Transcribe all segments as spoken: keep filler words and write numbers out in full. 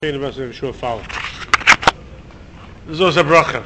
This is also a bracha.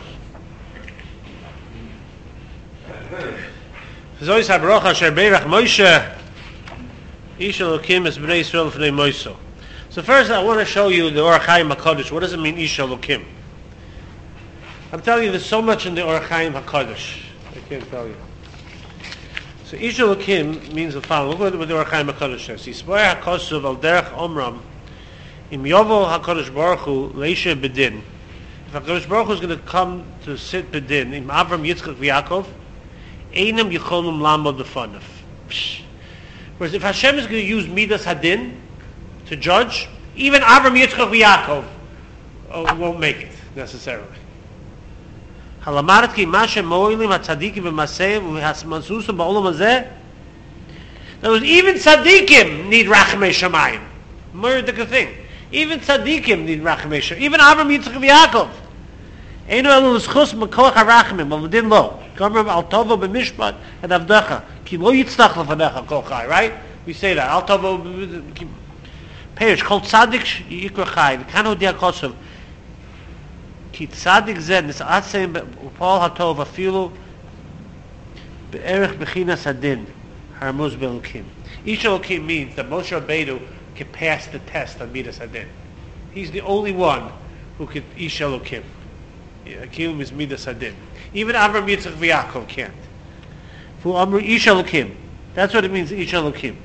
This is also a bracha. Shebeirach Moshe Ish Elokim es Bnei Yisrael Fnei Moshe. So first, I want to show you the Orach Chaim Hakadosh. What does it mean, Ish Elokim? I'm telling you, there's so much in the Orach Chaim Hakadosh. I can't tell you. So Ish Elokim means the following. Look what the Orach Chaim Hakadosh says. Yisboyer Hakosuv al Derech Omram. Im Yovo HaKadosh Baruch Hu Leisha Bedin. If HaKadosh Baruch Hu is going to come to sit Bedin, Im Avram Yitzchak V'Yakov, Einam Yicholum Lamod Lefanov. Whereas if Hashem is going to use Midas Hadin to judge, even Avram Yitzchak V'Yakov oh, won't make it necessarily. Halamarat ki Mashe Mo'ilim HaTzadikim V'Maseh V'Hasmansusa Ba'olam Hazeh. In other words, even Tzadikim need Rachmei Shamayim. Murder thing. Even tzaddikim need rachmei. Even Avram Yitzchak V'Yakov. Einu elu l'schus m'koach harachmim. But within lo. Gomer al tovo b'mishpat and avdecha. Ki lo yitztach lefanecha kol chai. Right? We say that. Al tovo b'mishpat. Perish. Kol tzaddik yikra chai. V'kano diakosov. Ki tzaddik zed. Nis'at seim b'pol hatov afilu. Be'erech b'chinas hadin. Harmuz b'elokim. Ish Elokim means that Moshe Rabbeinu can pass the test on Midas Hadin. He's the only one who can Ish Elokim. Elokim is Midas Hadin. Even Avram Yitzchak V'Yakov can't. Fu Amru Ish Elokim. That's what it means, Ish Elokim.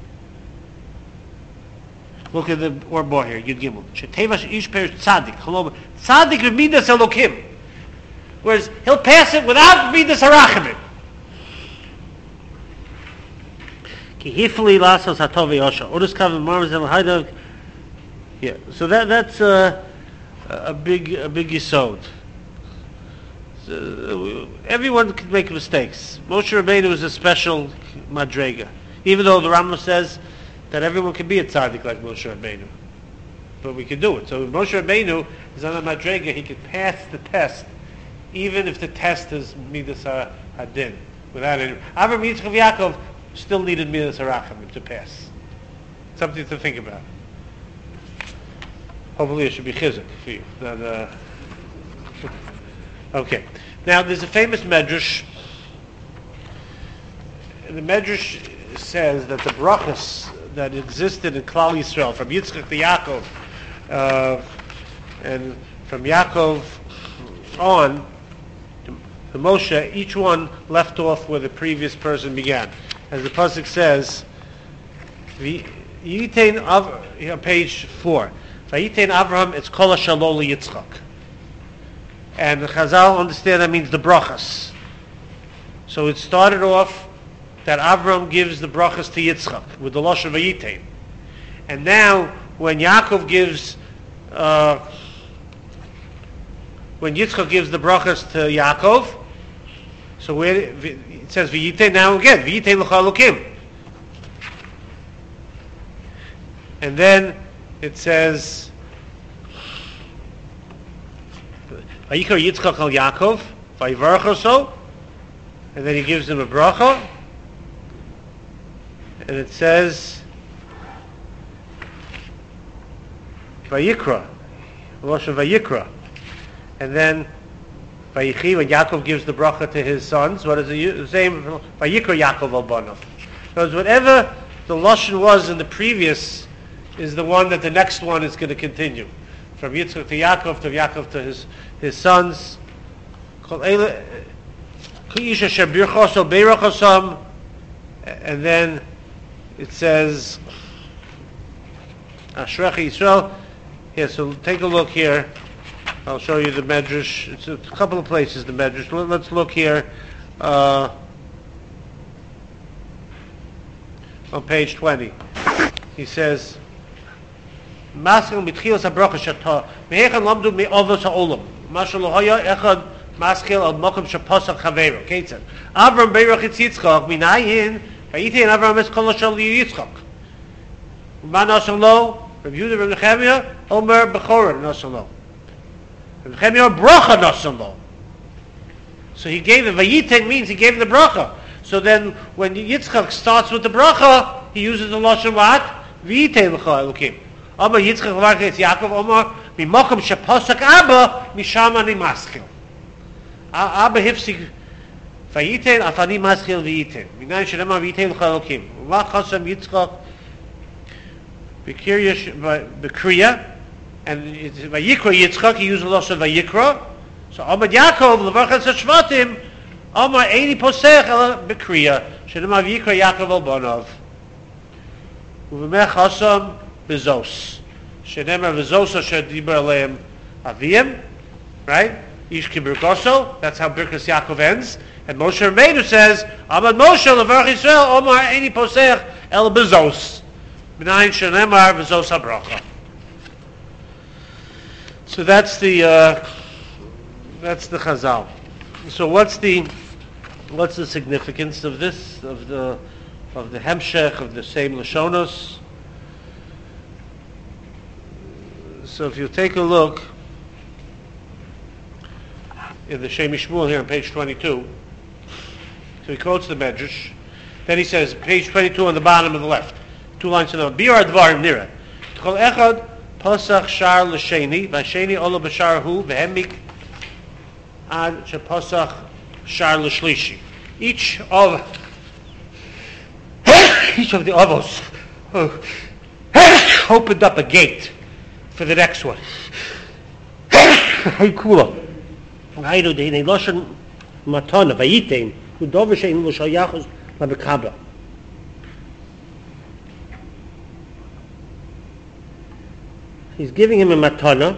Look at the Orbor here, Yud Gimel. Shetevash Ish Perish Tzadik. Tzadik with Midas Elokim. Whereas he'll pass it without Midas Harachamim. Yeah, so that that's uh, a big a big yesod. So, everyone can make mistakes. Moshe Rabbeinu is a special madrega, even though the Rambam says that everyone can be a tzaddik like Moshe Rabbeinu, but we can do it. So if Moshe Rabbeinu is on a madrega, he can pass the test, even if the test is midas hadin, without any. Avram Yitzchak V'Yakov still needed Midas Harachamim to pass. Something to think about. Hopefully it should be chizuk for you. Not, uh... okay. Now there's a famous medrash. And the medrash says that the brachas that existed in Klal Yisrael, from Yitzchak to Yaakov, uh, and from Yaakov on to, to Moshe, each one left off where the previous person began. As the pasuk says, Yitain Av, here, page four. Vayitain Avraham, it's Kol Shalol Yitzchak. And the Chazal understand that means the brachas. So it started off that Avram gives the brachas to Yitzchak with the Lashon Vayitain. And now when Yaakov gives, uh, when Yitzchak gives the brachas to Yaakov, so where it says V'yitei now again V'yitei l'cha Elokim, and then it says Vayikar Yitzchak al Yaakov Vayivarach oso, and then he gives him a bracha, and it says Vayikra, Lashon Vayikra, and then Vayichi, when Yaakov gives the bracha to his sons, what is the same? Vayikra Yaakov al Banav. Because whatever the lashon was in the previous is the one that the next one is going to continue. From Yitzchak to Yaakov, to Yaakov to his his sons. And then it says Ashrecha Yisrael. Here, so take a look here. I'll show you the medrash. It's a couple of places, the medrash. Let's look here. Uh, on page twenty. He says, Maschil mitchilas habracha shatah. Mehechan lamdu me'avos ha'olam. Mashal lo'haya echad maschil al mokum shapasach chaveiro. Ketzad. Avram beirach etz Yitzchak. Minayin. Vayitein Avram es kol shal Yitzchak. Ma nasal lo. Rav Yehuda Rav Nechemia. Omer bechorah nasal lo. So he gave it. Vayitain means he gave the bracha. So then, when Yitzchak starts with the bracha, he uses the lashon what? V'yitei l'cha Elokim. Omar Yitzchak levarchis Yaakov, Omar mimokum sheposak Abba misham ani maschil. Abba hifsik vayiten afani maschil vayiten. Minan shenema vayiten l'chalokim. Uma chasam Yitzchak b'kriya, and vayikra Yitzchak, he used the loss of vayikra. So Omar Yaakov levarchis Shvatim, Omar eini posech b'kriya, shenema vayikra Yaakov al bonov. Uvemech chasam bezos. Shenemar bezos asher diber aleim aviyim, right? Ish kibirkoso. That's how Birkas Yaakov ends. And Moshe Rabbeinu says, Amad Moshe levarch Yisrael Omar eini posech el bezos. B'nayin shenemar bezos habracha. So that's the uh, that's the Chazal. So what's the what's the significance of this, of the of the hemshech of the same lashonos? So if you take a look in the Shem Shmuel here on page twenty-two, so he quotes the Medrash. Then he says, page twenty-two on the bottom of the left, two lines to the Biur Advarim Nira. T'chol echad posach shar l'sheni, v'sheni olo b'shar hu, v'hemik ad sheposach shar l'shlishi. Each of each of the avos opened up a gate for the next one. Hey, kula. Haydu de ne loshen matana vayitin hu doveshein lo shayachos la bekabel. He's giving him a matana.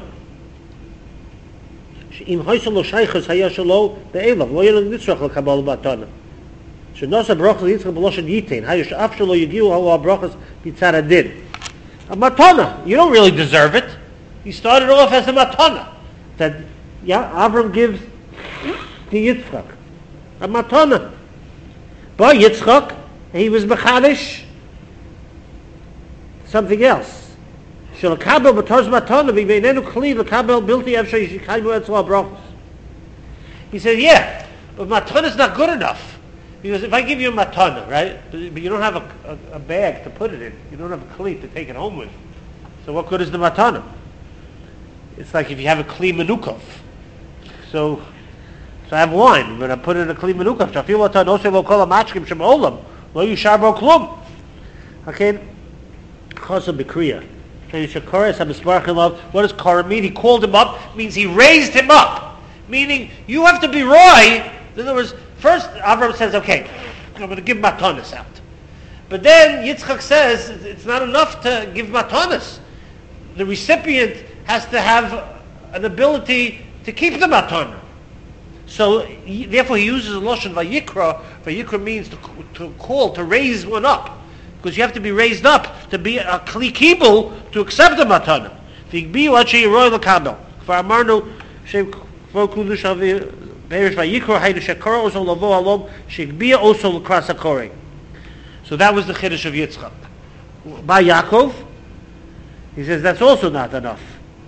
Im hoysel lo shaychos hayashlo be'elav lo yel nitzrach la kabel matana. Shnosa brachos yitzchak beloshen yitin hayash afshlo yigiu hal brachos bitzara din. A matana. You don't really deserve it. He started off as a matana that yeah, Avram gives to Yitzchak. A matana. But Yitzchak, he was mechadish something else. Shel kabel b'torz matana v'veinenu kli v'kabel bilti efshei yishikaymu etzlo brachos. He said, yeah, but matana is not good enough. Because if I give you a matana, right, but you don't have a, a, a bag to put it in, you don't have a kli to take it home with, so what good is the matana? It's like if you have a kli menukov. So, so I have wine. I'm going to put it in a kli menukov. Shafil ata nosei lo kol hamachkim shem olam lo yushar bo klum. Okay, chasa b'kriya. And shakores habesparchilav. What does kara mean? He called him up. It means he raised him up. Meaning you have to be roy. In other words, first Avram says, "Okay, I'm going to give matanis out." But then Yitzchak says it's not enough to give matanis. The recipient has to have an ability to keep the matana. So, he, therefore, he uses a lashon vayikra. Vayikra means to, to call, to raise one up, because you have to be raised up to be a kli kibul to accept the matana. V'igbiu ad sheyiroy l'kabel. Kvar amarnu shem kvar kudush avi beirish vayikra haydu shekara oso lavo alom sheigbiu oso l'kras hakorei. So that was the chiddush of Yitzchak. By Yaakov, he says that's also not enough.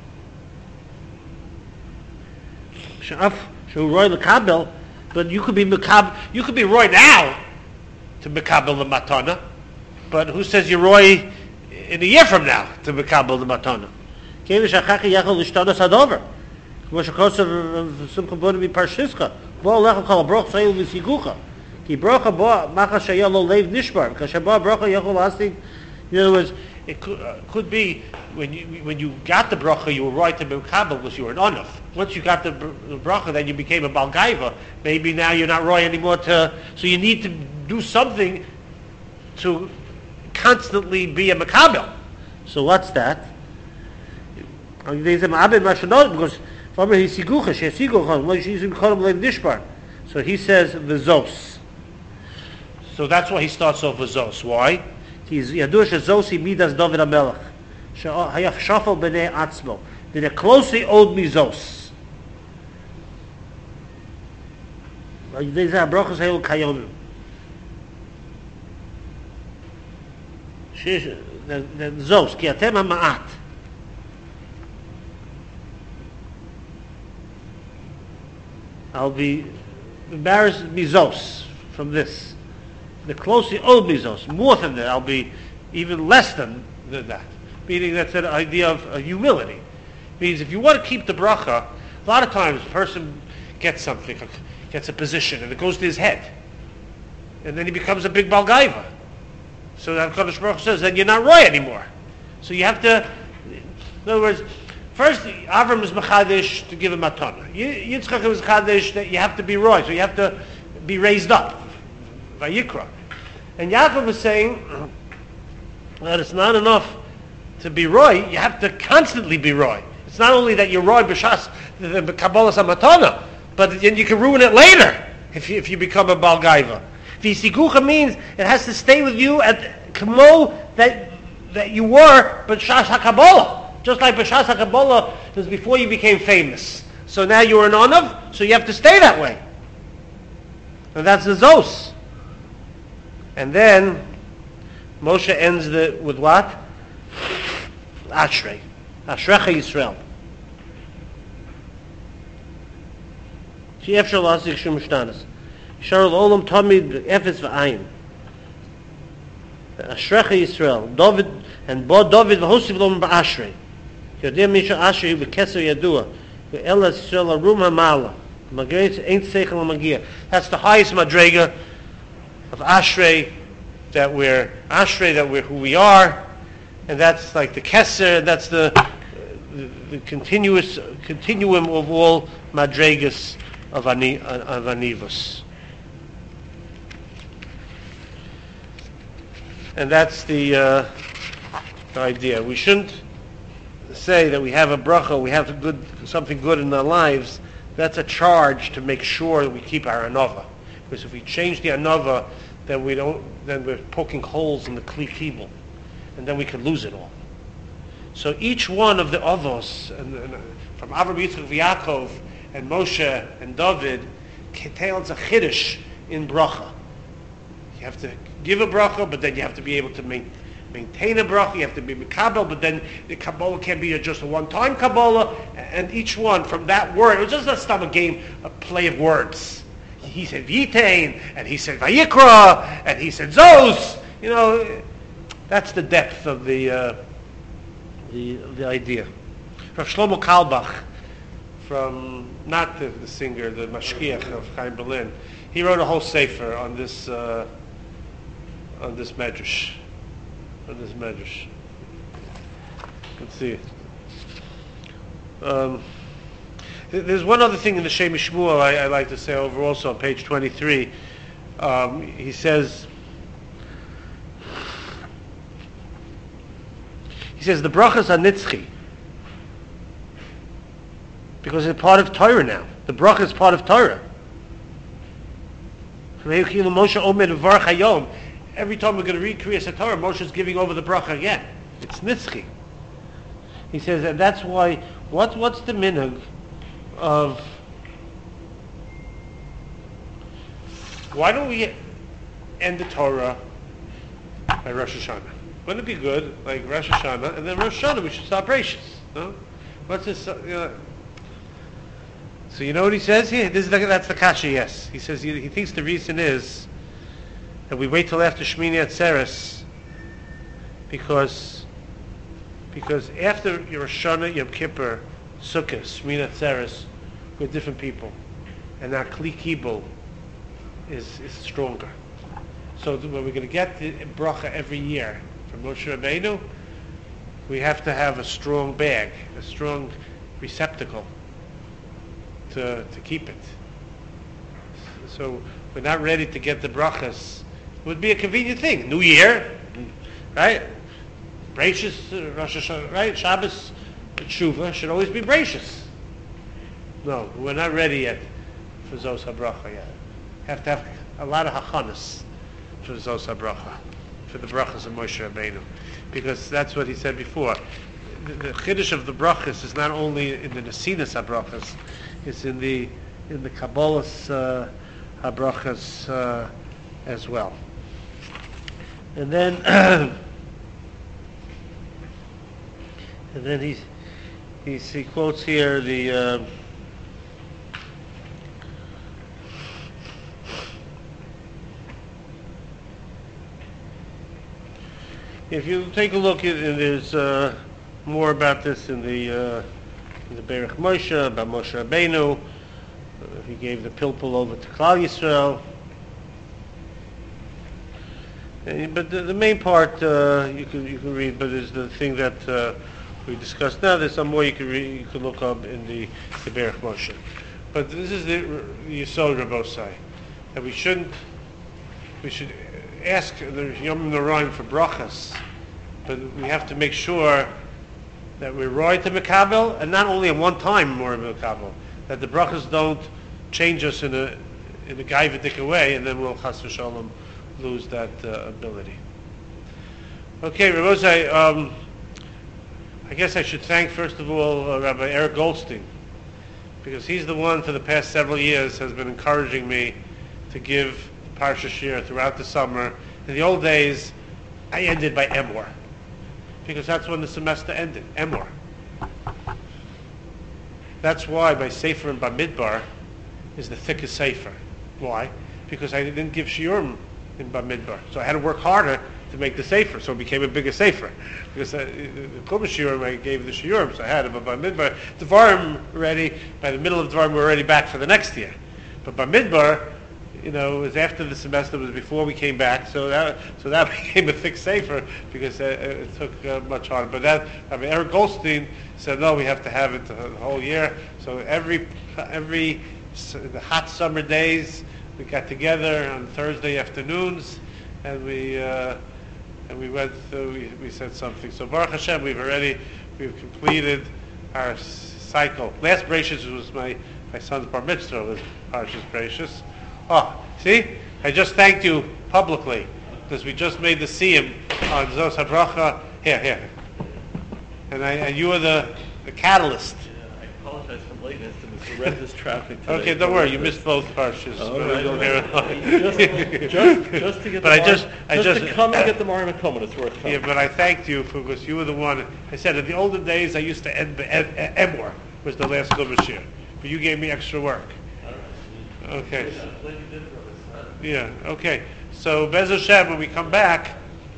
But you could be mekab, you could be roy now to mekabel the matana. But who says you're roy in a year from now to mekabel the matana? In other words, it could, uh, could be when you when you got the bracha, you were right to mekabel because you were an onuf. Once you got the, the bracha, then you became a balgaiva. Maybe now you're not roy anymore. To so you need to do something to constantly be a mekabel. So what's that? Because so he says v'zos. So that's why he starts off with zos. Why? He's yadush zosi midas David HaMelech. Hayach shafal b'nei atzmo. They're closely owed me zos. These are brachos hayol kayomim. The zos ki atem ha'ma'at. I'll be embarrassed me zos from this. The closely owed me zos. More than that, I'll be even less than, than that. Meaning that's an idea of uh, humility. Means if you want to keep the bracha, a lot of times a person gets something, gets a position, and it goes to his head. And then he becomes a big balgaiva. So that HaKadosh Baruch Hu says, then you're not roy anymore. So you have to, in other words, first Avram is mechadish to give a matana. Yitzchak is mechadish that you have to be roy, so you have to be raised up. Vayikra. And Yaakov is saying that it's not enough to be roy, you have to constantly be roy. It's not only that you're roy b'shas, the Kabbalah Samatana, but then you can ruin it later if you, if you become a balgaiva. V'sigucha means it has to stay with you at kamo that that you were b'shas HaKabbalah. Just like b'shas HaKabbalah was before you became famous. So now you're an onav, so you have to stay that way. And that's the Zos. And then Moshe ends the, with what? Ashrei. Ashrecha Yisrael. She'ef shal asik shum shtanas. Sharul olam tamid efes v'ayin. Ashrecha Yisrael. David, and bo David v'hosiv lom ba'ashrei. Yodeh misha ashrei v'keser yadua. V'elas Yisrael arum ha'mala. Magreitz ain't seichel ha'magia. That's the highest madrega of ashrei, that we're ashrei, that we're who we are. And that's like the keser, that's the, the, the continuous continuum of all madregas of, ani, of anivos. And that's the, uh, the idea. We shouldn't say that we have a bracha, we have a good, something good in our lives. That's a charge to make sure that we keep our anova. Because if we change the anova, then we don't, then we're poking holes in the kli kibul. And then we could lose it all. So each one of the avos, and, and, from Avraham, Yitzchak, Yaakov, and Moshe, and David, tells a chiddush in bracha. You have to give a bracha, but then you have to be able to main, maintain a bracha. You have to be mekabel, but then the Kabbalah can't be just a one-time Kabbalah. And each one from that word, it was just a stop a game, a play of words. He said Yitain, and he said Vayikra, and he said Zos. You know. That's the depth of the uh, the the idea. Rav Shlomo Kalbach, from not the, the singer, the mashkiach of Chaim Berlin, he wrote a whole sefer on this uh, on this medrash, on this medrash. Let's see. Um, there's one other thing in the Shem Shmuel I, I like to say over also on page twenty-three. Um, he says. He says the brachas are nitzchi because it's part of Torah now. The bracha is part of Torah. Every time we're going to read Kriyas Torah, Moshe is giving over the bracha again. It's nitzchi. He says, and that's why. What what's the minhag of? Why don't we end the Torah by Rosh Hashanah? Wouldn't it be good, like Rosh Hashanah, and then Rosh Hashanah we should stop Rashis, no? What's this? Uh, you know? So you know what he says here? This is the, that's the kasha. Yes, he says he, he thinks the reason is that we wait till after Shmini Atzeres because because after Rosh Hashanah, Yom Kippur, Sukkot, Shmini Atzeres, we're different people, and our Kli Kibul is is stronger. So when we're going to get the bracha every year from Moshe Rabbeinu, we have to have a strong bag, a strong receptacle to to keep it. So we're not ready to get the brachas. It would be a convenient thing. New Year, right? Bracious, Rosh Hashanah, right? Shabbos, Tshuva should always be bracious. No, we're not ready yet for Zos HaBracha yet. Have to have a lot of hachanas for Zos HaBracha, for the brachas of Moshe Rabbeinu, because that's what he said before. The, the chiddush of the brachas is not only in the Nesinas HaBrachas, it's in the in the Kabbalah's uh, HaBrachas uh, as well. And then and then he he he quotes here the. Uh, If you take a look at, and there's uh, more about this in the uh, in the Berach Moshe, about Moshe Rabbeinu. Uh, he gave the pilpul over to Klal Yisrael. And, but the, the main part uh, you can you can read, but is the thing that uh, we discussed now. There's some more you can read, you can look up in the the Berach Moshe. But this is the the Yisod Rabbosai, that we shouldn't we should ask the Yom Noraim for brachas, but we have to make sure that we're right to Mekabel, and not only at one time more Mekabel, that the brachas don't change us in a in a gaivadik way, and then we'll chas v'shalom lose that uh, ability. Okay, Rabbosai, um, I guess I should thank first of all uh, Rabbi Eric Goldstein, because he's the one for the past several years has been encouraging me to give Parsha Shir throughout the summer. In the old days, I ended by Emor, because that's when the semester ended, Emor. That's why my Sefer in Bamidbar is the thickest Sefer. Why? Because I didn't give Shiurim in Bamidbar. So I had to work harder to make the Sefer, so it became a bigger Sefer. Because uh, the Chumash Shiurim, I gave the Shiurim, so I had it. But Bamidbar, Dvarim ready, by the middle of Dvarim, we were already back for the next year. But Bamidbar, you know, it was after the semester, it was before we came back, so that so that became a thick Sefer, because uh, it took uh, much harder. But that, I mean, Eric Goldstein said, no, we have to have it the whole year. So every, every, the hot summer days, we got together on Thursday afternoons, and we, uh, and we went through, we, we said something. So Baruch Hashem, we've already, we've completed our cycle. Last Bereishis was my, my son's bar mitzvah, was Parshas Bereishis. Oh, see? I just thanked you publicly, because we just made the siyum on Zos HaBracha. Here, here. And, I, and you were the, the catalyst. Yeah, I apologize for lateness and this horrendous traffic today. Okay, don't worry, you missed both Parshas. Oh, but right, you'll right. hear it. just, just, just to get but the I just, Mar- I just, just to come and get the Marim Akomen, it's worth coming. Yeah, but I thanked you for, because you were the one. I said in the olden days I used to end Emor was the last Chumash year, but you gave me extra work. Okay. Yeah. Okay. So Bez Hashem, when we come back,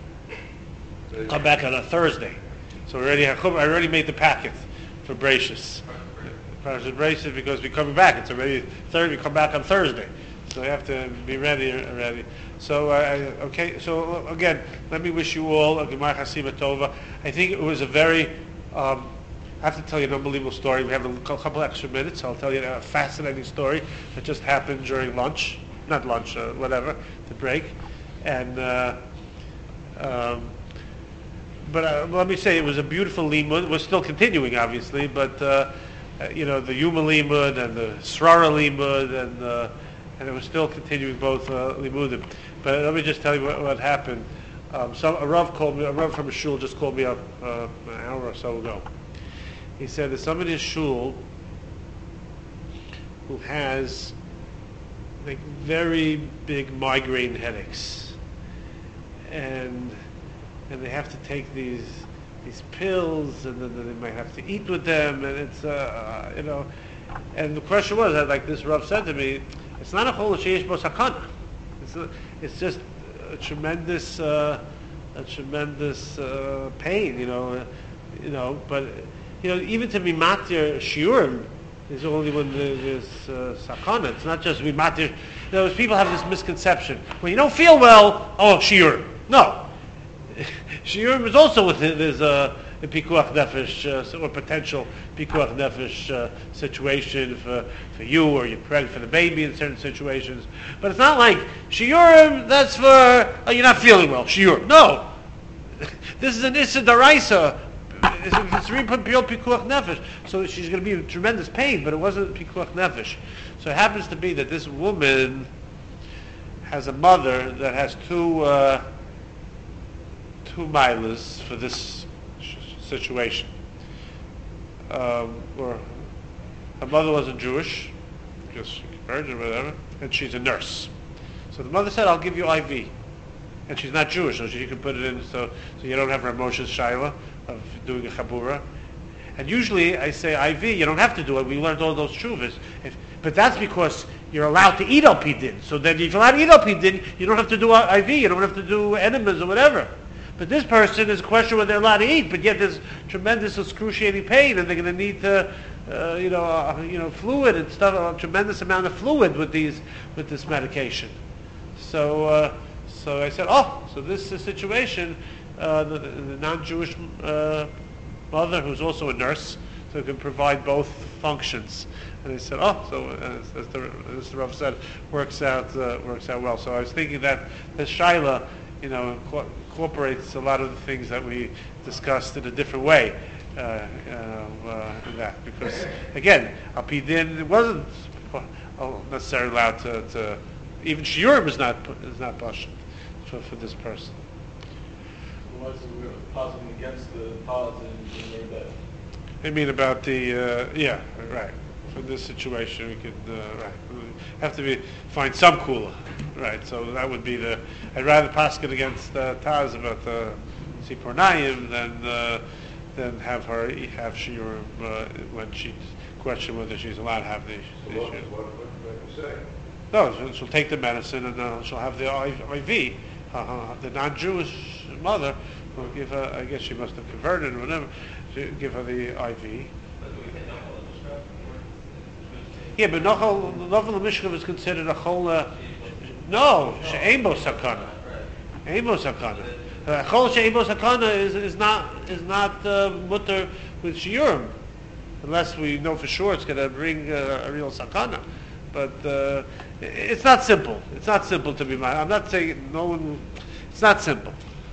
come back on a Thursday. So we already have. I already made the packet for Bereishis. Parashat Bereishis, because we're coming back. It's already Thursday. We come back on Thursday, so we have to be ready already. So uh, okay. So again, let me wish you all a Gemar Chasima Tova. I think it was a very. Um, I have to tell you an unbelievable story. We have a couple extra minutes. I'll tell you a fascinating story that just happened during lunch. Not lunch, uh, whatever, the break. And, uh, um, but uh, let me say, it was a beautiful limud. We're still continuing, obviously, but, uh, uh, you know, the Yuma limud and the Srara limud, and uh, and it was still continuing both uh, limudim. But let me just tell you what, what happened. Um, some, a Rav called me, a Rav from a shul just called me up uh, an hour or so ago. He said there's somebody in shul who has like very big migraine headaches, and and they have to take these these pills, and then they might have to eat with them, and it's uh, you know. And the question was that, like this Rav said to me, it's not a chol sheish bo sakana. It's a, it's just a tremendous uh, a tremendous uh, pain, you know, uh, you know, but. You know, even to be matir shiurim is only when there's uh, sakana. It's not just be matir. You know, people have this misconception. When you don't feel well, oh, shiurim. No. Shiurim is also with there's a, a pikuach nefesh, uh, or potential pikuach nefesh uh, situation for, for you, or you're pregnant for the baby in certain situations. But it's not like shiurim, that's for, oh, you're not feeling well, shiurim. No. This is an issa daraisa. It's real pikuach nefesh, so she's going to be in tremendous pain, but it wasn't pikuach nefesh. So it happens to be that this woman has a mother that has two uh, two milas for this sh- situation. Um, or her mother wasn't Jewish, because she's a virgin or whatever, and she's a nurse. So the mother said, "I'll give you I V," and she's not Jewish, so she can put it in, so so you don't have her emotions shaila of doing a chabura. And usually I say I V, you don't have to do it. We learned all those shuvas. If, but that's because you're allowed to eat al-pi din. So then if you're allowed to eat al-pi din, you don't have to do I V, you don't have to do enemas or whatever. But this person is a question whether they're allowed to eat, but yet there's tremendous excruciating pain, and they're going to need to, uh, you know, uh, you know, fluid and stuff, a tremendous amount of fluid with these, with this medication. So, uh, so I said, oh, so this is a situation. Uh, the, the non-Jewish uh, mother, who's also a nurse, so can provide both functions. And I said, oh, so as, as, the, as the Rav said, works out uh, works out well. So I was thinking that this shaila, you know, inco- incorporates a lot of the things that we discussed in a different way. Uh, uh, in that, because again, al pi din, it wasn't oh, necessarily allowed to, to even shiurim is not is not pasha for, for this person. Was we were positing against the pods and in that. I mean about the uh, yeah right for this situation we could uh, right we have to be find some kula right, so that would be the I'd rather paskin against uh, Taz about the Sipor Nayim than uh, than have her have shiurim uh, when she question whether she's allowed to have the So what, what, what did I say? no she'll, she'll take the medicine and uh, she'll have the I V. Uh, the non-Jewish mother will give her, I guess she must have converted or whatever, she'll give her the I V. Yeah, but Nochal Mishkav is considered a chol, uh, no, she'emo sakana. Emo sakana. Chol she'emo sakana is, is not, is not uh, mutter with shiurim, unless we know for sure it's going to bring uh, a real sakana. But uh, it's not simple. It's not simple to be mad. I'm not saying no one. It's not simple.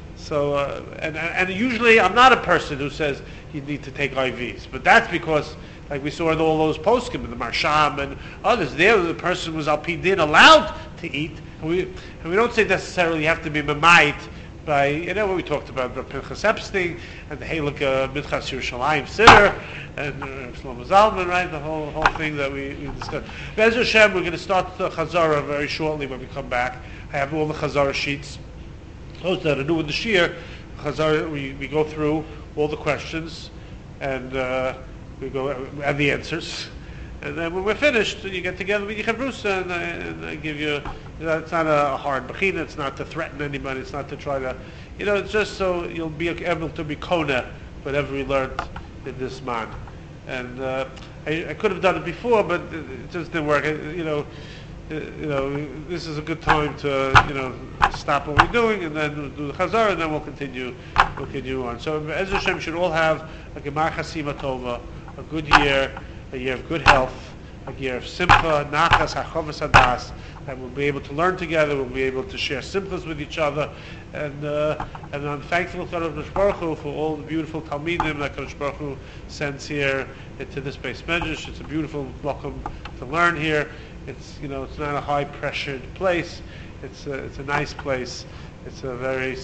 So uh, and and usually I'm not a person who says you need to take I Vs. But that's because, like we saw in all those poskim and the Marsham and others, there the person was al pi din allowed to eat. And we and we don't say necessarily you have to be mamayit by, you know what we talked about, the Pinchas Epstein and the Halakha Minchas Yerushalayim Siddur and uh, Shlomo Zalman, right? The whole whole thing that we, we discussed. Be'ez Hashem, we're going to start the Chazara very shortly when we come back. I have all the Chazara sheets. Those that are new in the Shir, Chazara, we, we go through all the questions and uh, we go and the answers. And then when we're finished, you get together with Yichavrusa and, I- and I give you, you know, it's not a hard bechina, it's not to threaten anybody, it's not to try to, you know, it's just so you'll be able to be kona whatever we learned in this man. And uh, I, I could have done it before, but it, it just didn't work. I, you know, uh, you know, this is a good time to, you know, stop what we're doing and then do the chazar, and then we'll continue, we'll continue on. So Ezra Hashem should all have a gemar chasima tova, a good year, a year of good health, a year of simcha, nachas, hachovas hadas, that we'll be able to learn together, we'll be able to share simchas with each other, and uh, and I'm thankful to Kadosh Baruch Hu for all the beautiful talmidim that Kadosh Baruch Hu sends here into this base medrash. It's a beautiful welcome to learn here. It's, you know, it's not a high pressured place. It's a, it's a nice place. It's a very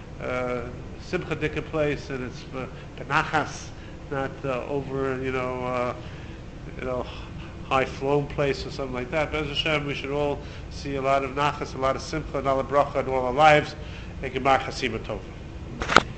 uh, simcha dika place, and it's uh, benachas, not uh, over, you know. Uh, you know, high-flown place or something like that. But as Hashem, we should all see a lot of nachas, a lot of simcha, and all the bracha in all our lives. And gemar chasima tova.